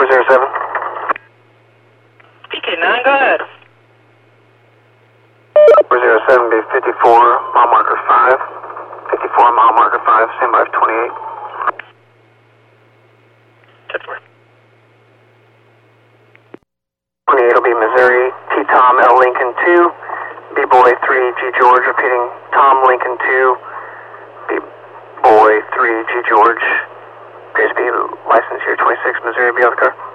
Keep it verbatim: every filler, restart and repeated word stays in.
four zero seven. P K nine, go ahead. four zero seven, be fifty-four, mile marker five. fifty-four, mile marker five, stand by for twenty-eight. ten four. twenty-eight will be Missouri, T Tom, L Lincoln two, B-Boy three, G George, repeating Tom Lincoln two, B-Boy three, G George, appears to be license here twenty-six, Missouri, be on the car.